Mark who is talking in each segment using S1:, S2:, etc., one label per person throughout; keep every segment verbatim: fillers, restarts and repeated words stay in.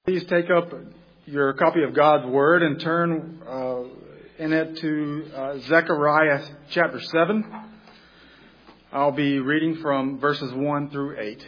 S1: Please take up your copy of God's Word and turn uh, in it to uh, Zechariah chapter seven. I'll be reading from verses one through eight.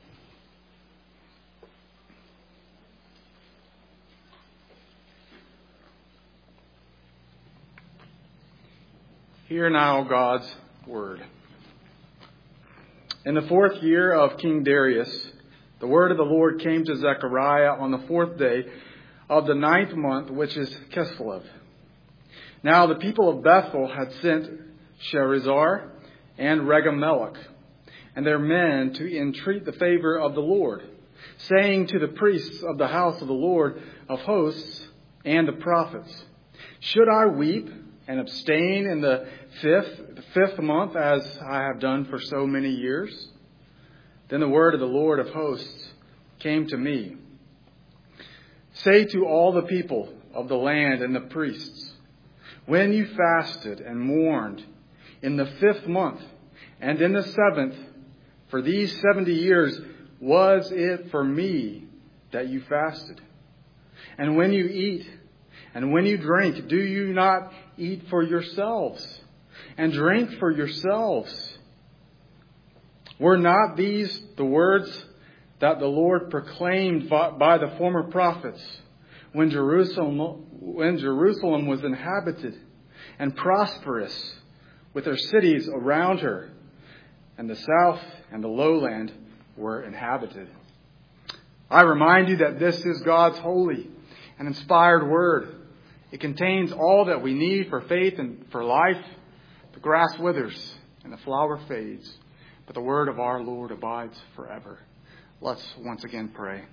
S1: Hear now God's Word. In the fourth year of King Darius, the word of the Lord came to Zechariah on the fourth day of the ninth month, which is Kislev. Now the people of Bethel had sent Sherezer and Regamelech and their men to entreat the favor of the Lord, saying to the priests of the house of the Lord of hosts and the prophets, "Should I weep and abstain in the fifth, the fifth month, as I have done for so many years?" Then the word of the Lord of hosts came to me. "Say to all the people of the land and the priests, when you fasted and mourned in the fifth month and in the seventh, for these seventy years, was it for me that you fasted? And when you eat and when you drink, do you not eat for yourselves and drink for yourselves? Were not these the words that the Lord proclaimed by the former prophets when Jerusalem, when Jerusalem was inhabited and prosperous, with her cities around her, and the south and the lowland were inhabited?" I remind you that this is God's holy and inspired word. It contains all that we need for faith and for life. The grass withers and the flower fades, but the word of our Lord abides forever. Let's once again pray.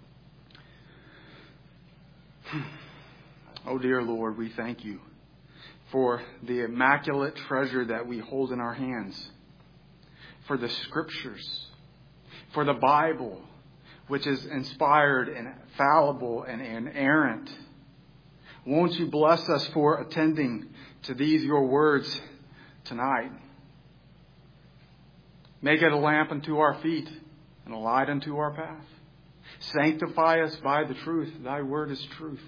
S1: Oh, dear Lord, we thank you for the immaculate treasure that we hold in our hands, for the Scriptures, for the Bible, which is inspired and fallible and inerrant. Won't you bless us for attending to these your words tonight? Make it a lamp unto our feet and a light unto our path. Sanctify us by the truth. Thy word is truth.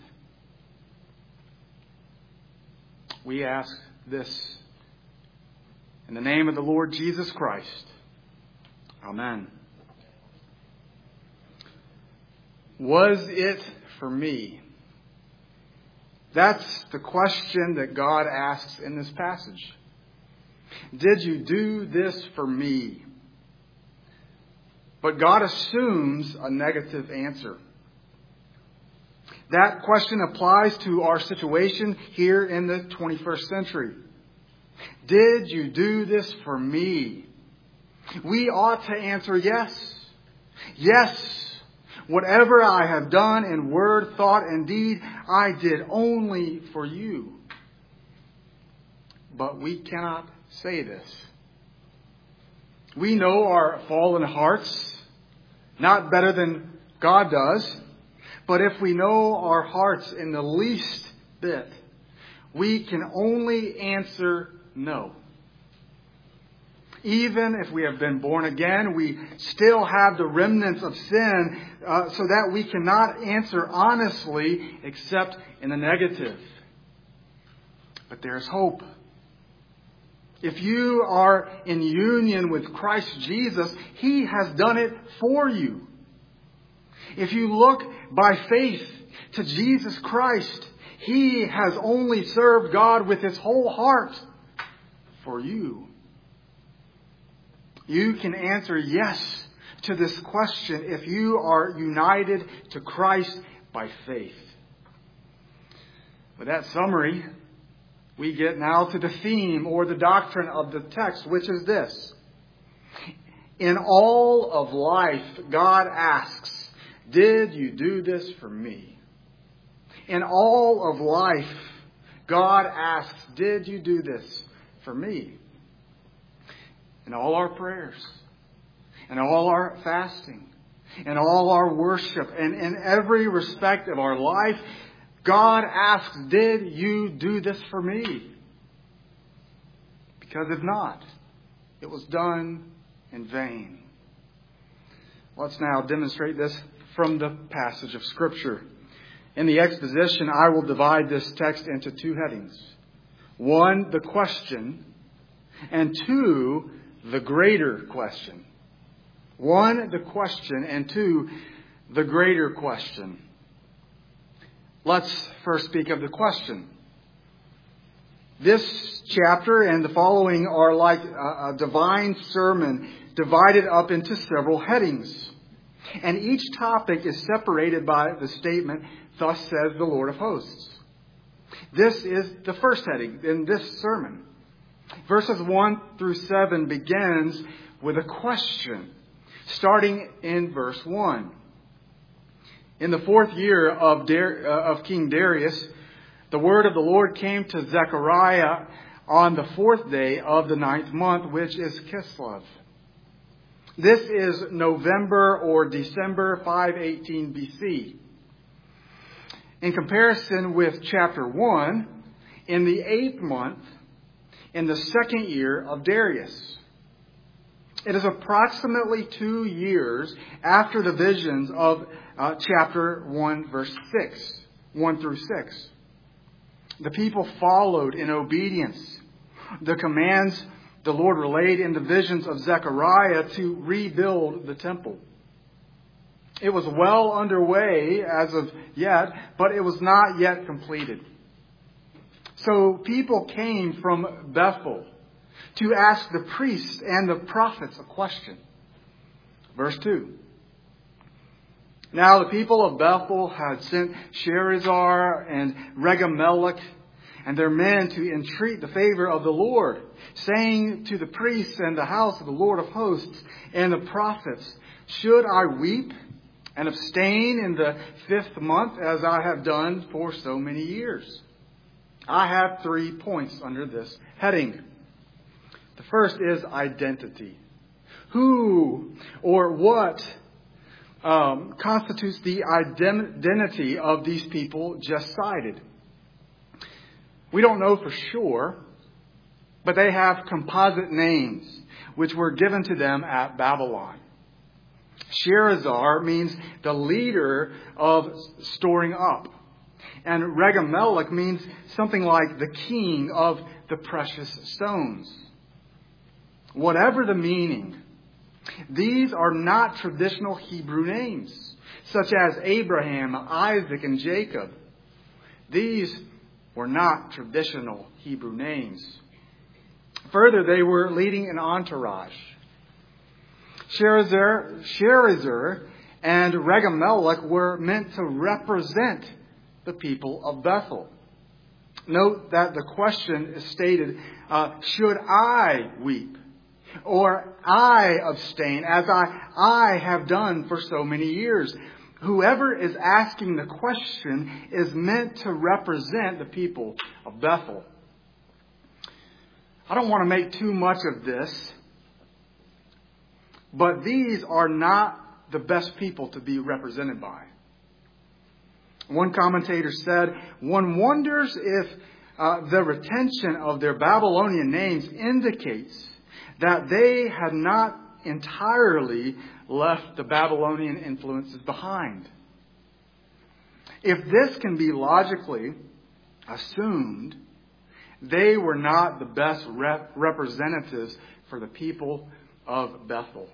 S1: We ask this in the name of the Lord Jesus Christ. Amen. Was it for me? That's the question that God asks in this passage. Did you do this for me? But God assumes a negative answer. That question applies to our situation here in the twenty-first century. Did you do this for me? We ought to answer yes. Yes. Whatever I have done in word, thought, and deed, I did only for you. But we cannot say this. We know our fallen hearts not better than God does, but if we know our hearts in the least bit, we can only answer no. Even if we have been born again, we still have the remnants of sin, uh, so that we cannot answer honestly except in the negative. But there's hope. If you are in union with Christ Jesus, He has done it for you. If you look by faith to Jesus Christ, He has only served God with His whole heart for you. You can answer yes to this question if you are united to Christ by faith. With that summary, we get now to the theme or the doctrine of the text, which is this. In all of life, God asks, did you do this for me? In all of life, God asks, did you do this for me? In all our prayers, in all our fasting, in all our worship, and in every respect of our life, God asks, did you do this for me? Because if not, it was done in vain. Let's now demonstrate this from the passage of Scripture. In the exposition, I will divide this text into two headings. One, the question, and two, the greater question. One, the question, and two, the greater question. Let's first speak of the question. This chapter and the following are like a, a divine sermon divided up into several headings. And each topic is separated by the statement, "Thus says the Lord of hosts." This is the first heading in this sermon. Verses one through seven begins with a question, starting in verse one. In the fourth year of, Dar- uh, of King Darius, the word of the Lord came to Zechariah on the fourth day of the ninth month, which is Kislev. This is November or December five eighteen B C. In comparison with chapter one, in the eighth month, in the second year of Darius. It is approximately two years after the visions of uh, chapter one, verse six, one through six. The people followed in obedience the commands the Lord relayed in the visions of Zechariah to rebuild the temple. It was well underway as of yet, but it was not yet completed. So people came from Bethel to ask the priests and the prophets a question. Verse two. Now the people of Bethel had sent Sherazar and Regamelech and their men to entreat the favor of the Lord, saying to the priests and the house of the Lord of hosts and the prophets, "Should I weep and abstain in the fifth month as I have done for so many years?" I have three points under this heading. The first is identity. Who or what um, constitutes the identity of these people just cited? We don't know for sure, but they have composite names which were given to them at Babylon. Sherazar means the leader of storing up. And Regamelech means something like the king of the precious stones. Whatever the meaning, these are not traditional Hebrew names, such as Abraham, Isaac, and Jacob. These were not traditional Hebrew names. Further, they were leading an entourage. Sherazar, Sherazar and Regamelech were meant to represent the people of Bethel. Note that the question is stated, uh, should I weep? Or I abstain, as I, I have done for so many years. Whoever is asking the question is meant to represent the people of Bethel. I don't want to make too much of this, but these are not the best people to be represented by. One commentator said, one wonders if uh, the retention of their Babylonian names indicates that they had not entirely left the Babylonian influences behind. If this can be logically assumed, they were not the best rep- representatives for the people of Bethel.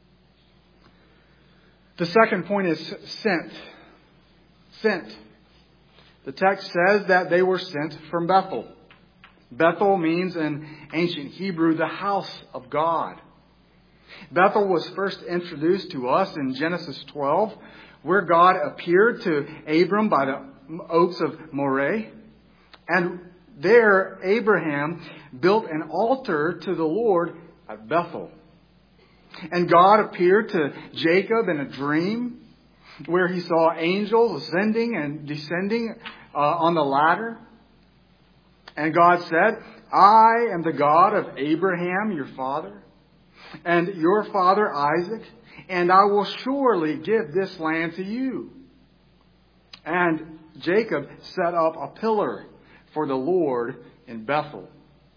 S1: The second point is sent. Sent. The text says that they were sent from Bethel. Bethel means in ancient Hebrew the house of God. Bethel was first introduced to us in Genesis twelve, where God appeared to Abram by the oaks of Moreh. And there Abraham built an altar to the Lord at Bethel. And God appeared to Jacob in a dream, where he saw angels ascending and descending uh, on the ladder. And God said, "I am the God of Abraham, your father, and your father Isaac, and I will surely give this land to you." And Jacob set up a pillar for the Lord in Bethel.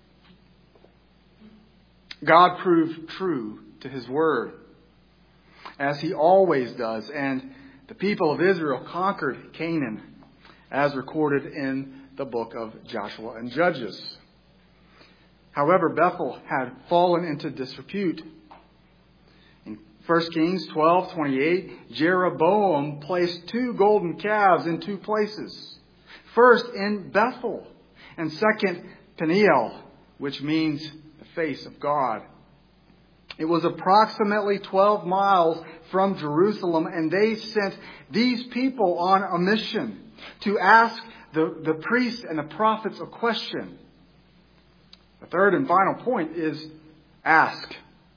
S1: God proved true to his word, as he always does, and the people of Israel conquered Canaan, as recorded in the book of Joshua and Judges. However, Bethel had fallen into disrepute. In First Kings twelve twenty-eight, Jeroboam placed two golden calves in two places. First in Bethel, and second Peniel, which means the face of God. It was approximately twelve miles from Jerusalem, and they sent these people on a mission to ask the, the priests and the prophets a question. The third and final point is ask.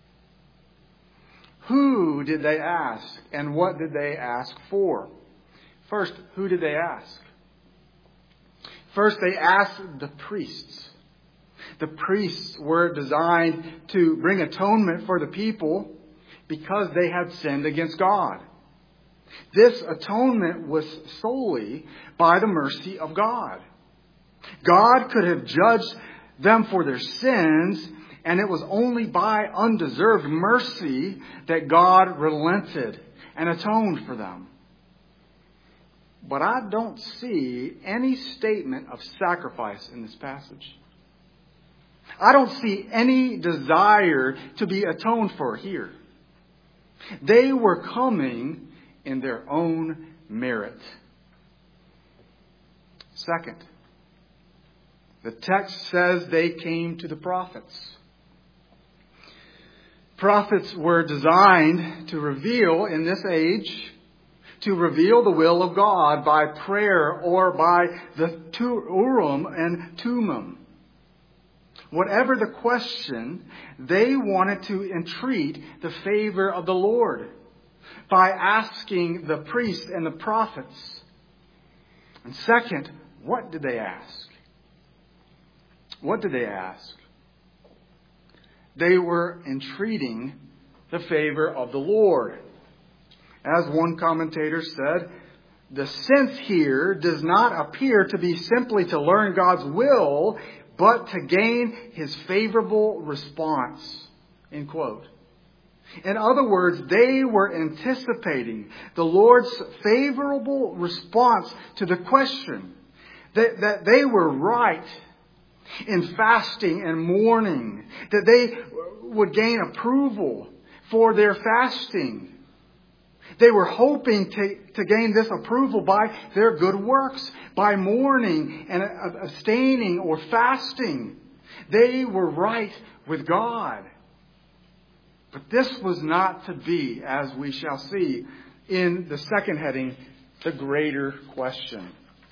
S1: Who did they ask, and what did they ask for? First, who did they ask? First, they asked the priests. The priests were designed to bring atonement for the people because they had sinned against God. This atonement was solely by the mercy of God. God could have judged them for their sins, and it was only by undeserved mercy that God relented and atoned for them. But I don't see any statement of sacrifice in this passage. I don't see any desire to be atoned for here. They were coming in their own merit. Second, the text says they came to the prophets. Prophets were designed to reveal in this age, to reveal the will of God by prayer or by the Urim and Thummim. Whatever the question, they wanted to entreat the favor of the Lord by asking the priests and the prophets. And second, what did they ask? What did they ask? They were entreating the favor of the Lord. As one commentator said, the sense here does not appear to be simply to learn God's will, but to gain His favorable response. End quote. In other words, they were anticipating the Lord's favorable response to the question. That, that they were right in fasting and mourning. That they would gain approval for their fasting. They were hoping to, to gain this approval by their good works, by mourning and abstaining or fasting. They were right with God. But this was not to be, as we shall see in the second heading, the greater question.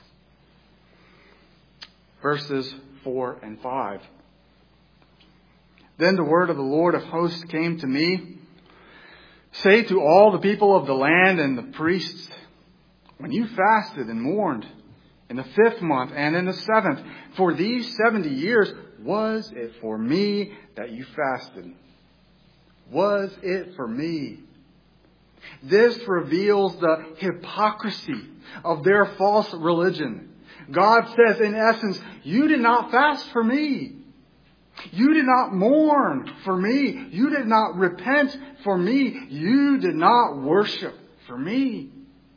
S1: Verses four and five. Then the word of the Lord of hosts came to me. Say to all the people of the land and the priests, when you fasted and mourned in the fifth month and in the seventh, for these seventy years, was it for me that you fasted? Was it for me? This reveals the hypocrisy of their false religion. God says, in essence, you did not fast for me. You did not mourn for me. You did not repent for me. You did not worship for me.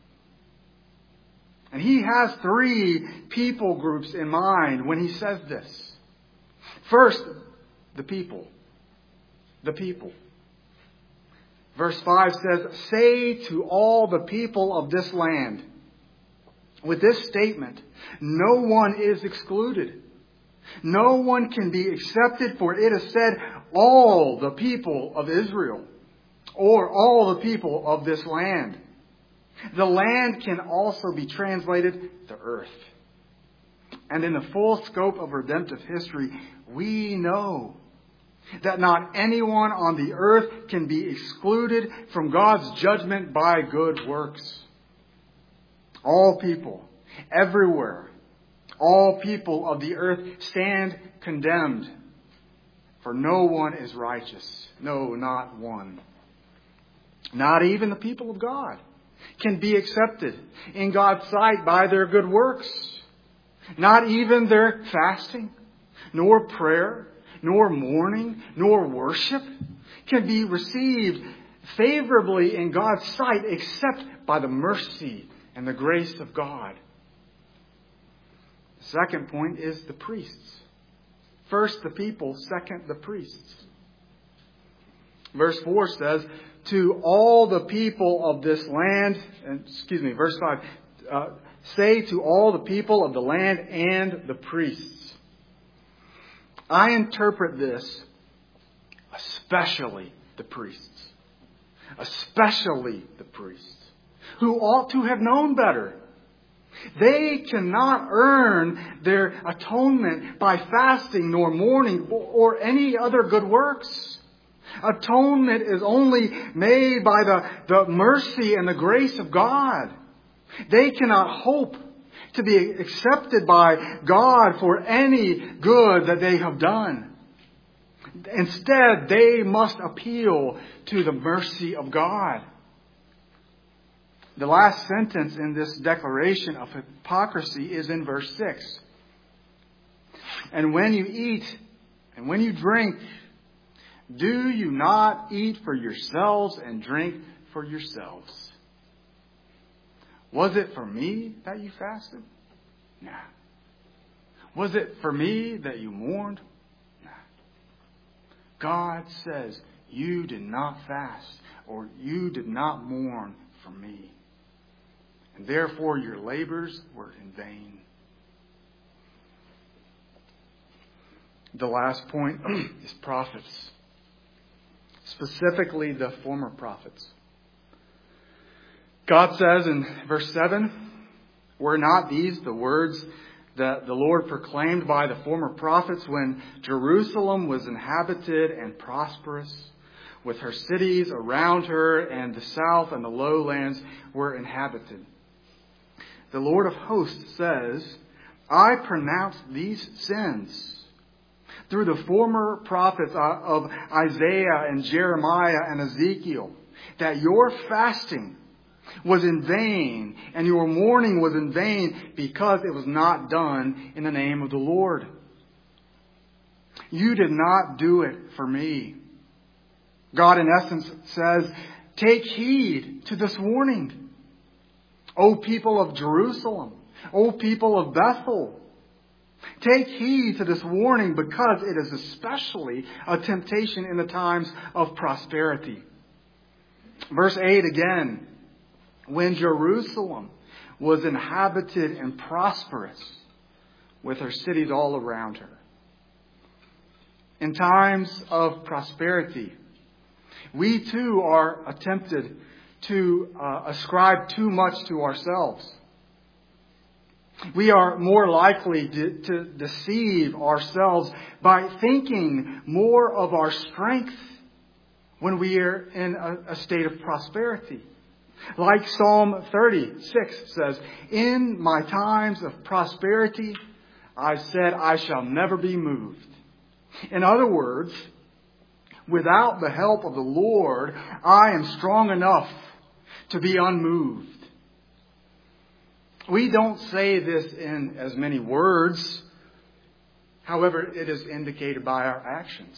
S1: And He has three people groups in mind when He says this. First, the people. The people. Verse five says, say to all the people of this land. With this statement, no one is excluded. No one can be accepted, for it is said, all the people of Israel, or all the people of this land. The land can also be translated the earth. And in the full scope of redemptive history, we know that not anyone on the earth can be excluded from God's judgment by good works. All people, everywhere, all people of the earth stand condemned, for no one is righteous. No, not one. Not even the people of God can be accepted in God's sight by their good works. Not even their fasting, nor prayer, nor mourning, nor worship can be received favorably in God's sight except by the mercy and the grace of God. The second point is the priests. First the people, second the priests. Verse four says, to all the people of this land, and, excuse me, verse five, uh, say to all the people of the land and the priests. I interpret this, especially the priests. Especially the priests, who ought to have known better. They cannot earn their atonement by fasting nor mourning or any other good works. Atonement is only made by the, the mercy and the grace of God. They cannot hope to be accepted by God for any good that they have done. Instead, they must appeal to the mercy of God. The last sentence in this declaration of hypocrisy is in verse six. And when you eat and when you drink, do you not eat for yourselves and drink for yourselves? Was it for me that you fasted? Nah. Was it for me that you mourned? Nah. God says, you did not fast or you did not mourn for me. And therefore your labors were in vain. The last point is prophets. Specifically the former prophets. God says in verse seven, were not these the words that the Lord proclaimed by the former prophets when Jerusalem was inhabited and prosperous, with her cities around her, and the south and the lowlands were inhabited? The Lord of hosts says, I pronounce these sins through the former prophets of Isaiah and Jeremiah and Ezekiel, that your fasting was in vain and your mourning was in vain because it was not done in the name of the Lord. You did not do it for me. God in essence says, take heed to this warning. O people of Jerusalem, O people of Bethel, take heed to this warning because it is especially a temptation in the times of prosperity. Verse eight again, when Jerusalem was inhabited and prosperous, with her cities all around her. In times of prosperity, we too are tempted to uh, ascribe too much to ourselves. We are more likely to, to deceive ourselves by thinking more of our strength when we are in a, a state of prosperity. Like Psalm thirty-six says, in my times of prosperity, I said I shall never be moved. In other words, without the help of the Lord, I am strong enough to be unmoved. We don't say this in as many words. However, it is indicated by our actions.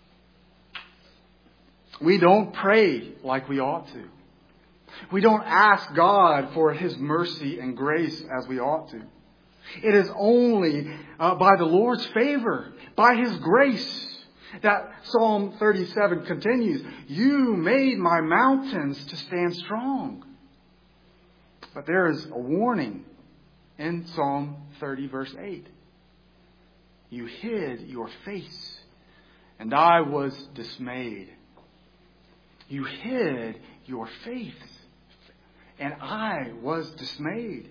S1: We don't pray like we ought to. We don't ask God for His mercy and grace as we ought to. It is only uh, by the Lord's favor, by His grace, that Psalm thirty-seven continues. You made my mountains to stand strong. But there is a warning in Psalm thirty, verse eight. You hid your face, and I was dismayed. You hid your face, and I was dismayed.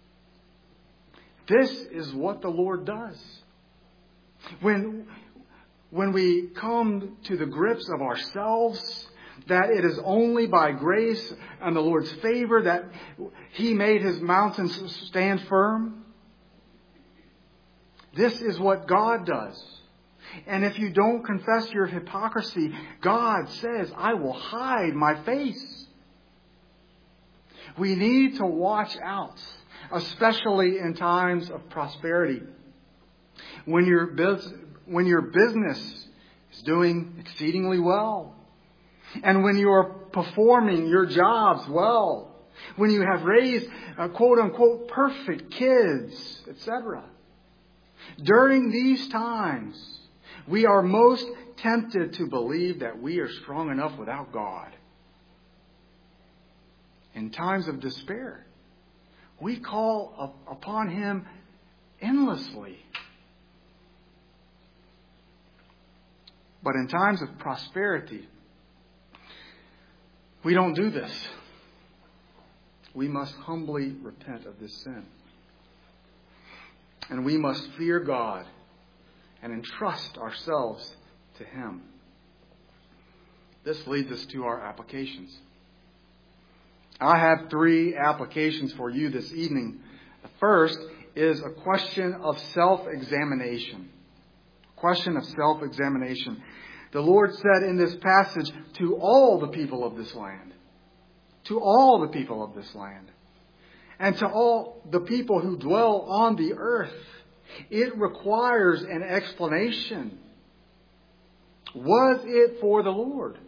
S1: This is what the Lord does. When, when we come to the grips of ourselves, that it is only by grace and the Lord's favor that He made His mountains stand firm. This is what God does. And if you don't confess your hypocrisy, God says, I will hide my face. We need to watch out, especially in times of prosperity. When your, bus- when your business is doing exceedingly well, and when you are performing your jobs well, when you have raised uh, quote unquote perfect kids, et cetera. During these times, we are most tempted to believe that we are strong enough without God. In times of despair, we call up upon Him endlessly. But in times of prosperity, we don't do this. We must humbly repent of this sin. And we must fear God and entrust ourselves to Him. This leads us to our applications. I have three applications for you this evening. The first is a question of self-examination. Question of self-examination. The Lord said in this passage, to all the people of this land. To all the people of this land. And to all the people who dwell on the earth. It requires an explanation. Was it for the Lord?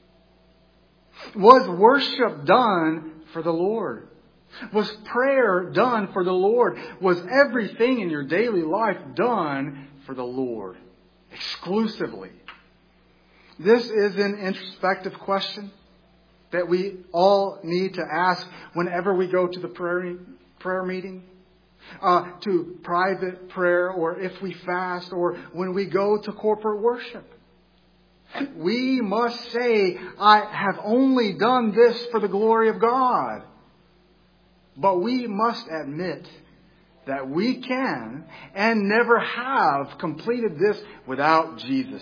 S1: Was worship done for the Lord? Was prayer done for the Lord? Was everything in your daily life done for the Lord? Exclusively. This is an introspective question that we all need to ask whenever we go to the prayer, prayer meeting, uh, to private prayer, or if we fast, or when we go to corporate worship. We must say, I have only done this for the glory of God. But we must admit that we can and never have completed this without Jesus.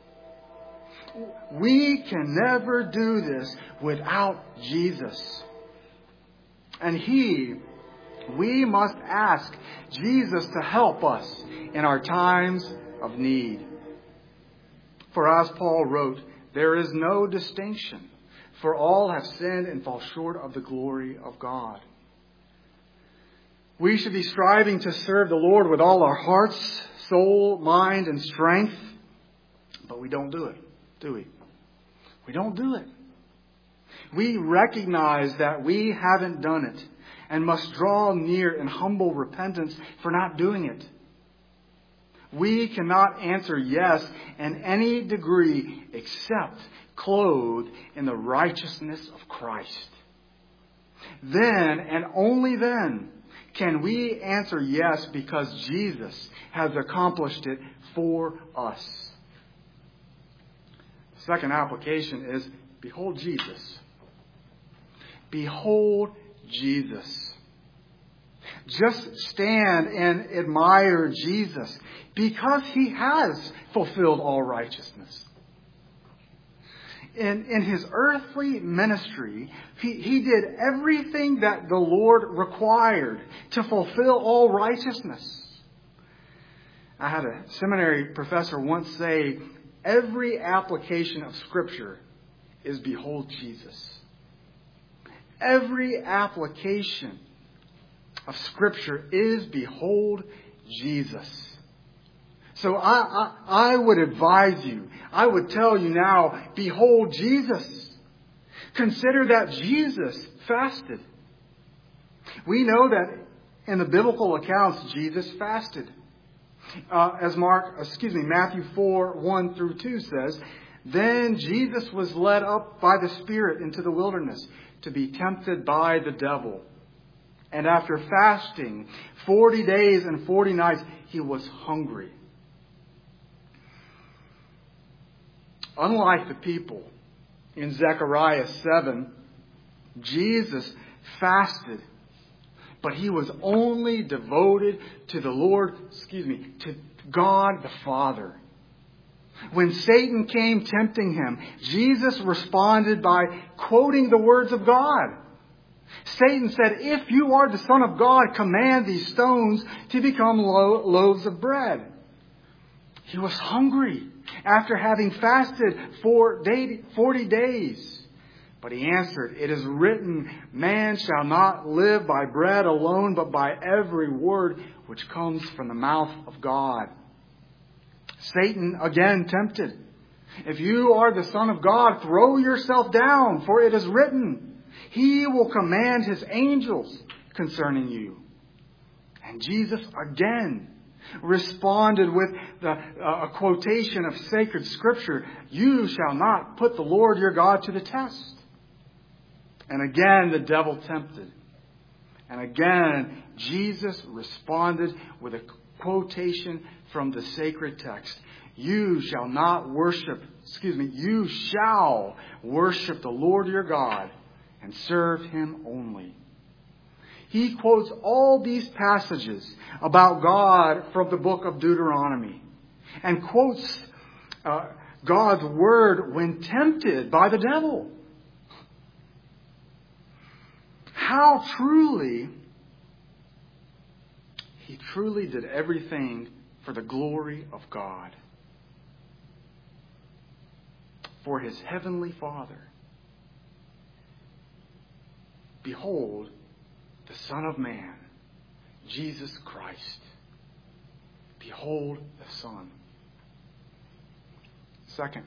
S1: We can never do this without Jesus. And He, we must ask Jesus to help us in our times of need. For as Paul wrote, there is no distinction, for all have sinned and fall short of the glory of God. We should be striving to serve the Lord with all our hearts, soul, mind, and strength. But we don't do it, do we? We don't do it. We recognize that we haven't done it and must draw near in humble repentance for not doing it. We cannot answer yes in any degree except clothed in the righteousness of Christ. Then and only then can we answer yes because Jesus has accomplished it for us. The second application is, behold Jesus. Behold Jesus. Just stand and admire Jesus because He has fulfilled all righteousness. In, in His earthly ministry, he, he did everything that the Lord required to fulfill all righteousness. I had a seminary professor once say, every application of Scripture is behold Jesus. Every application of Scripture is behold Jesus. So I, I, I would advise you, I would tell you now, behold Jesus. Consider that Jesus fasted. We know that in the biblical accounts, Jesus fasted. Uh, as Mark, excuse me, Matthew four, one through two says, then Jesus was led up by the Spirit into the wilderness to be tempted by the devil. And after fasting forty days and forty nights, He was hungry. Unlike the people in Zechariah seven, Jesus fasted, but He was only devoted to the Lord, excuse me, to God the Father. When Satan came tempting Him, Jesus responded by quoting the words of God. Satan said, if you are the Son of God, command these stones to become lo- loaves of bread. He was hungry after having fasted for forty days. But He answered, it is written, man shall not live by bread alone, but by every word which comes from the mouth of God. Satan again tempted. If you are the Son of God, throw yourself down, for it is written, He will command His angels concerning you. And Jesus again responded with the, uh, a quotation of sacred scripture. You shall not put the Lord your God to the test. And again the devil tempted. And again Jesus responded with a quotation from the sacred text. You shall not worship, excuse me, you shall worship the Lord your God and serve Him only. He quotes all these passages about God from the book of Deuteronomy and quotes uh, God's word when tempted by the devil. How truly, he truly did everything for the glory of God, for His heavenly Father. Behold, the Son of Man, Jesus Christ. Behold the Son. Second,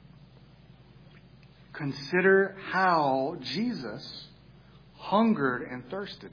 S1: consider how Jesus hungered and thirsted.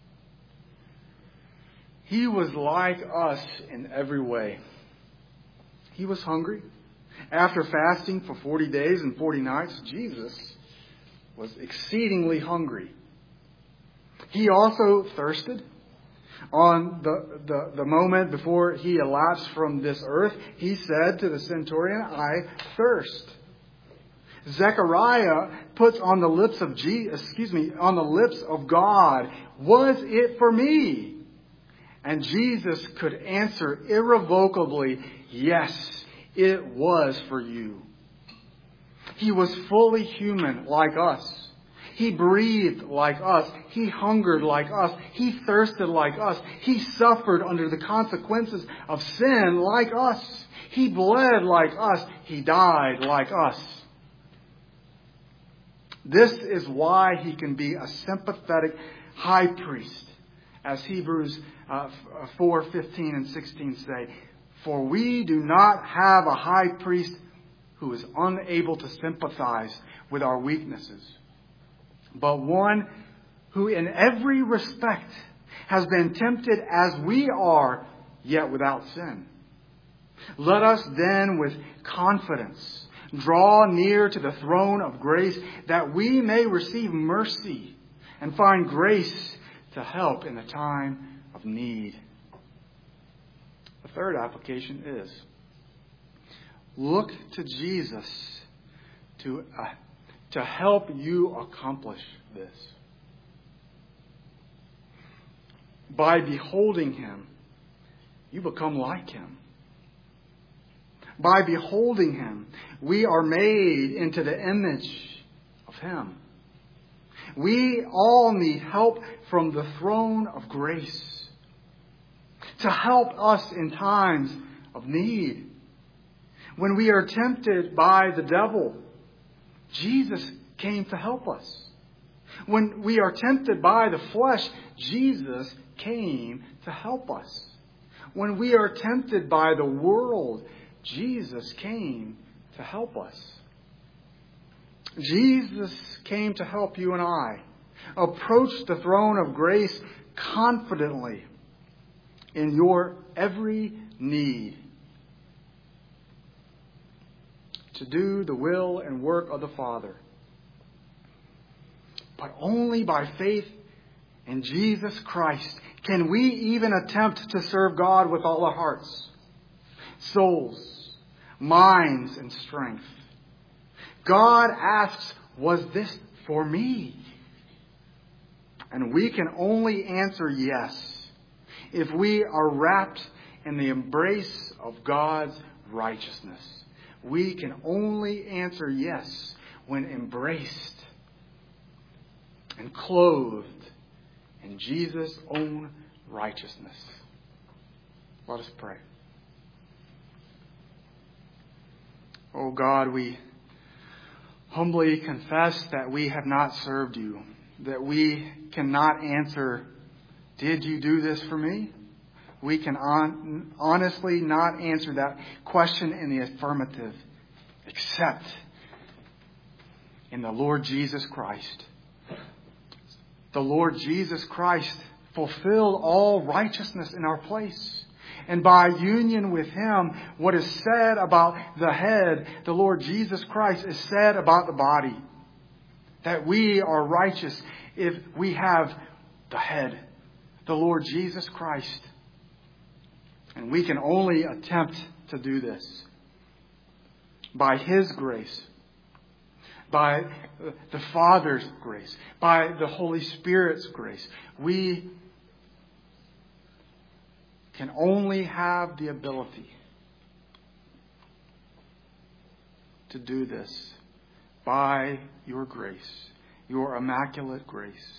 S1: He was like us in every way. He was hungry. After fasting for forty days and forty nights, Jesus was exceedingly hungry. He also thirsted. On the, the, the moment before he elapsed from this earth, he said to the centurion, I thirst. Zechariah puts on the lips of Jesus, excuse me, on the lips of God, was it for me? And Jesus could answer irrevocably, yes, it was for you. He was fully human like us. He breathed like us. He hungered like us. He thirsted like us. He suffered under the consequences of sin like us. He bled like us. He died like us. This is why He can be a sympathetic high priest, as Hebrews uh, four fifteen and sixteen say. For we do not have a high priest who is unable to sympathize with our weaknesses, but one who in every respect has been tempted as we are, yet without sin. Let us then with confidence draw near to the throne of grace, that we may receive mercy and find grace to help in the time of need. The third application is, look to Jesus to uh, to help you accomplish this. By beholding Him, you become like Him. By beholding Him, we are made into the image of Him. We all need help from the throne of grace to help us in times of need. When we are tempted by the devil, Jesus came to help us. When we are tempted by the flesh, Jesus came to help us. When we are tempted by the world, Jesus came to help us. Jesus came to help you and I approach the throne of grace confidently in your every need, to do the will and work of the Father. But only by faith in Jesus Christ can we even attempt to serve God with all our hearts, souls, minds, and strength. God asks, was this for me? And we can only answer yes if we are wrapped in the embrace of God's righteousness. We can only answer yes when embraced and clothed in Jesus' own righteousness. Let us pray. Oh God, we humbly confess that we have not served you, that we cannot answer, did you do this for me? We can on, honestly not answer that question in the affirmative, except in the Lord Jesus Christ, the Lord Jesus Christ fulfilled all righteousness in our place. And by union with Him, what is said about the head, the Lord Jesus Christ, is said about the body. That we are righteous if we have the head, the Lord Jesus Christ. And we can only attempt to do this by His grace, by the Father's grace, by the Holy Spirit's grace. We can only have the ability to do this by your grace, your immaculate grace.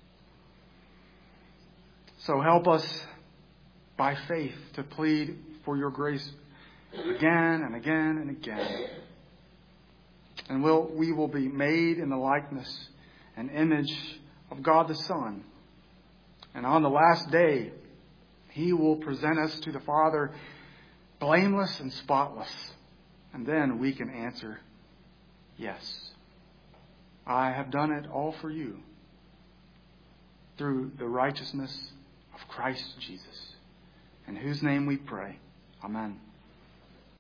S1: So help us by faith to plead for your grace again and again and again. And we'll, we will be made in the likeness and image of God the Son. And on the last day, He will present us to the Father blameless and spotless. And then we can answer, yes, I have done it all for you through the righteousness of Christ Jesus, in whose name we pray. Amen.